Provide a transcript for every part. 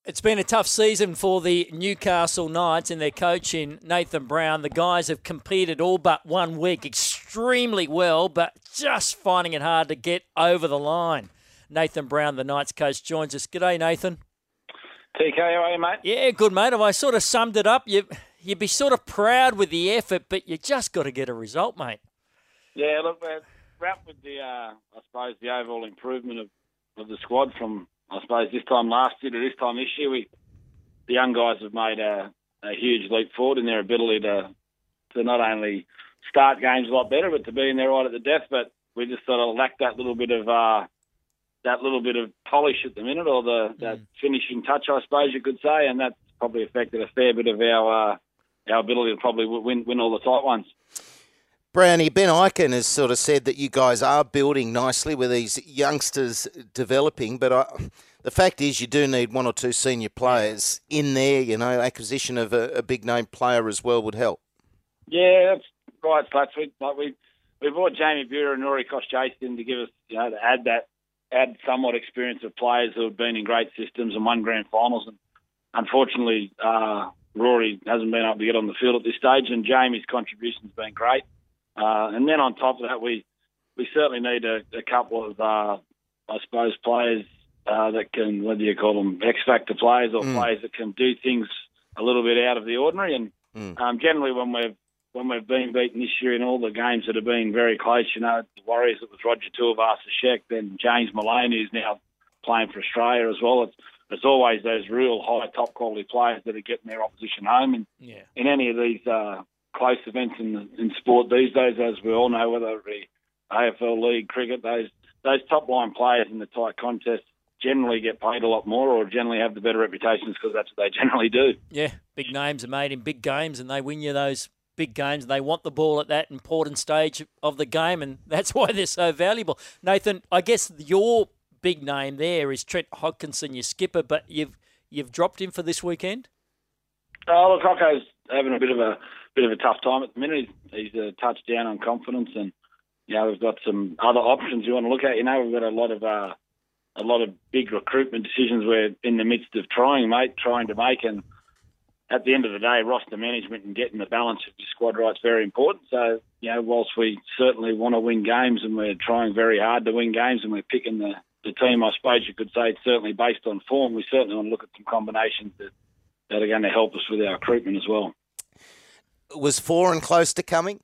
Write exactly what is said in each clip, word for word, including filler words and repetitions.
It's been a tough season for the Newcastle Knights and their coach in Nathan Brown. The guys have competed all but one week extremely well, but just finding it hard to get over the line. Nathan Brown, the Knights coach, joins us. G'day, Nathan. T K, how are you, mate? Yeah, good, mate. Have I sort of summed it up? You, you'd be sort of proud with the effort, but you just got to get a result, mate. Yeah, look, we're wrapped with the, uh, I suppose, the overall improvement of, of the squad from, I suppose, this time last year to this time this year. We, the young guys have made a, a huge leap forward in their ability to to not only start games a lot better, but to be in there right at the death. But we just sort of lack that little bit of uh, that little bit of polish at the minute, or the mm. that finishing touch, I suppose you could say, and that's probably affected a fair bit of our uh, our ability to probably win win all the tight ones. Brownie, Ben Ikin has sort of said that you guys are building nicely with these youngsters developing, but I, the fact is you do need one or two senior players in there. You know, acquisition of a, a big-name player as well would help. Yeah, that's right, Slats. We, like we, we brought Jamie Buer and Rory Koch-Chase in to give us, you know, to add that, add somewhat experience of players who have been in great systems and won grand finals. And unfortunately, uh, Rory hasn't been able to get on the field at this stage, and Jamie's contribution's been great. Uh, and then on top of that, we, we certainly need a, a couple of, uh, I suppose, players uh, that can, whether you call them X-factor players or mm. players that can do things a little bit out of the ordinary. And mm. um, generally when we've when we've been beaten this year in all the games that have been very close, you know, the Warriors, it was Roger Tuivasa-Sheck, then James Malone, who's now playing for Australia as well. It's, it's always those real high, top-quality players that are getting their opposition home. And yeah. in any of these uh, close events in in sport these days, as we all know, whether it be A F L League, cricket, those those top line players in the tight contests generally get paid a lot more, or generally have the better reputations, because that's what they generally do. Yeah, big names are made in big games, and they win you those big games. They want the ball at that important stage of the game, and that's why they're so valuable. Nathan, I guess your big name there is Trent Hodkinson, your skipper, but you've you've dropped him for this weekend. Oh, look, Hocko's having a bit of a bit of a tough time at the minute. He's, he's a touch down on confidence, and you know, we've got some other options you want to look at. You know, we've got a lot of uh, a lot of big recruitment decisions we're in the midst of trying, mate, trying to make. And at the end of the day, roster management and getting the balance of your squad right is very important. So, you know, whilst we certainly want to win games, and we're trying very hard to win games, and we're picking the, the team, I suppose you could say it's certainly based on form, we certainly want to look at some combinations that, that are going to help us with our recruitment as well. Was Foran close to coming?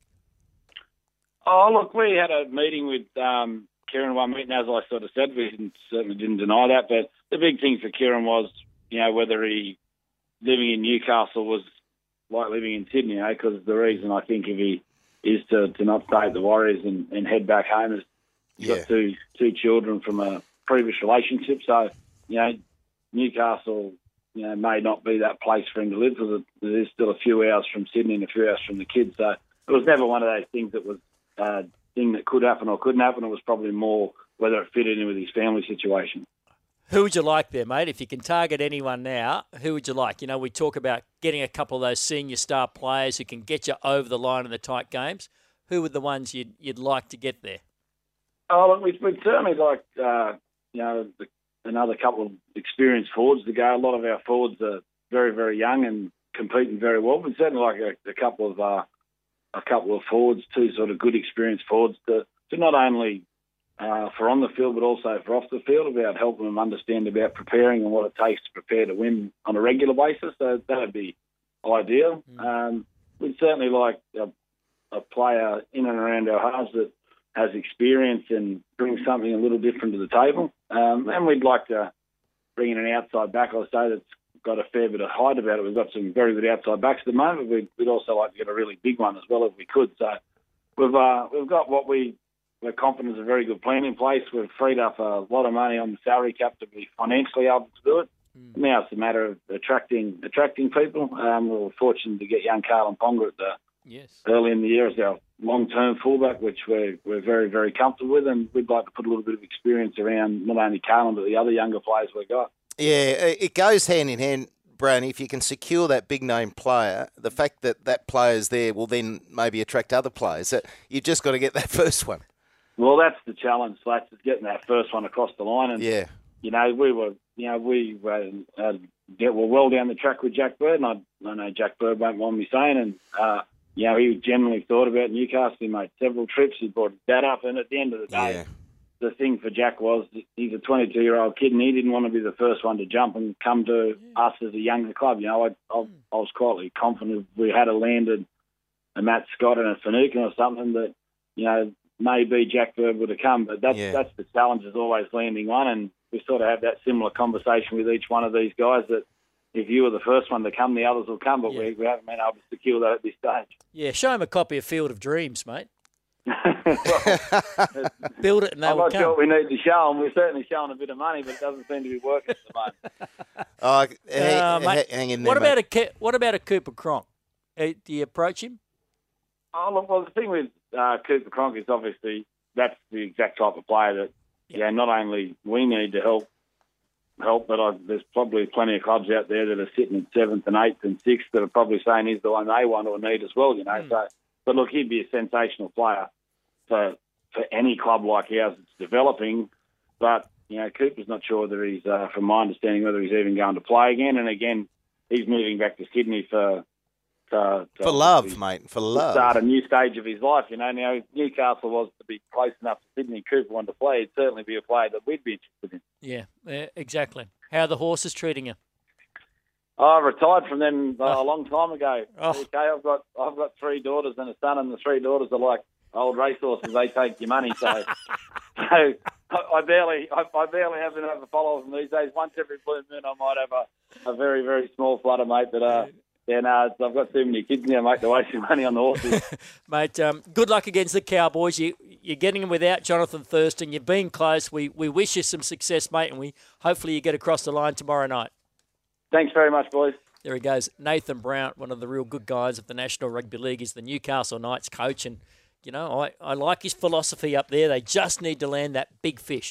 Oh, look, we had a meeting with um, Kieran one meeting, as I sort of said. We didn't, certainly didn't deny that. But the big thing for Kieran was, you know, whether he, living in Newcastle was like living in Sydney, you know, because the reason I think if he is to, to not stay at the Warriors and, and head back home is he's yeah. got two two children from a previous relationship. So, you know, Newcastle, you know, may not be that place for him to live, because there is still a few hours from Sydney and a few hours from the kids. So it was never one of those things that was a thing that could happen or couldn't happen. It was probably more whether it fitted in with his family situation. Who would you like there, mate? If you can target anyone now, who would you like? You know, we talk about getting a couple of those senior star players who can get you over the line in the tight games. Who would the ones you'd, you'd like to get there? Oh, look, we'd, we'd certainly like, uh, you know, the, another couple of experienced forwards to go. A lot of our forwards are very, very young and competing very well. But certainly like a, a couple of uh, a couple of forwards, two sort of good experienced forwards to, to not only uh, for on the field but also for off the field, about helping them understand about preparing and what it takes to prepare to win on a regular basis. So that would be ideal. Mm. Um, we'd certainly like a, a player in and around our halves that has experience and brings something a little different to the table. Um, and we'd like to bring in an outside back, I'll say, that's got a fair bit of height about it. We've got some very good outside backs at the moment. We'd, we'd also like to get a really big one as well if we could. So we've uh, we've got what we, we're confident is a very good plan in place. We've freed up a lot of money on the salary cap to be financially able to do it. Mm. Now it's a matter of attracting attracting people. Um, we were fortunate to get young Carlin Ponga at the yes. early in the year as our long-term fullback, which we're, we're very, very comfortable with, and we'd like to put a little bit of experience around not only Carlin but the other younger players we've got. Yeah, it goes hand in hand, Brownie. If you can secure that big-name player, the fact that that player's there will then maybe attract other players. You've just got to get that first one. Well, that's the challenge, Slats, is getting that first one across the line. And, yeah. you know, we were, you know, we had a get well, well down the track with Jack Bird, and I, I know Jack Bird won't mind me saying, and, uh, you know, he generally thought about Newcastle. He made several trips. He brought his dad up, and at the end of the day, Yeah. the thing for Jack was he's a twenty-two-year-old kid, and he didn't want to be the first one to jump and come to yeah. us as a younger club. You know, I, I, I was quite confident if we had a landed a Matt Scott and a Finucane or something that, you know, maybe Jack Bird would have come. But that's, yeah. that's the challenge, is always landing one, and we sort of have that similar conversation with each one of these guys that if you were the first one to come, the others will come, but yeah. we, we haven't been able to secure that at this stage. Yeah, show him a copy of Field of Dreams, mate. well, Build it and they I'm will not come. sure what we need to show them. We're certainly showing a bit of money, but it doesn't seem to be working at the moment. Oh, hang, Uh, mate, hang in there, what about mate. a Ca- what about a Cooper Cronk? Uh, do you approach him? Oh, look, well, the thing with uh, Cooper Cronk is obviously that's the exact type of player that, Yep. yeah, not only we need to help, help, but I, there's probably plenty of clubs out there that are sitting in seventh and eighth and sixth that are probably saying he's the one they want or need as well, you know. Mm. So, but look, he'd be a sensational player for for any club like ours that's developing. But, you know, Cooper's not sure whether he's, uh, from my understanding, whether he's even going to play again. And again, he's moving back to Sydney for to, to For love, mate, for love. Start a new stage of his life, you know. Now, if Newcastle was to be close enough to Sydney, Cooper wanted to play, he'd certainly be a player that we'd be interested in. Yeah, yeah exactly. How are the horses treating you? I retired from them uh, Oh. a long time ago. Oh. Okay, I've got I've got three daughters and a son, and the three daughters are like old racehorses. They take your money, so so I, I barely I, I barely have enough followers them these days. Once every blue moon, I might have a, a very very small flutter, mate. But uh, yeah, no, I've got too many kids now, mate, to waste your money on the horses. Mate, um, good luck against the Cowboys. You, you're getting them without Jonathan Thurston. You've been close. We we wish you some success, mate, and we hopefully you get across the line tomorrow night. Thanks very much, boys. There he goes. Nathan Brown, one of the real good guys of the National Rugby League, is the Newcastle Knights coach. And, you know, I, I like his philosophy up there. They just need to land that big fish.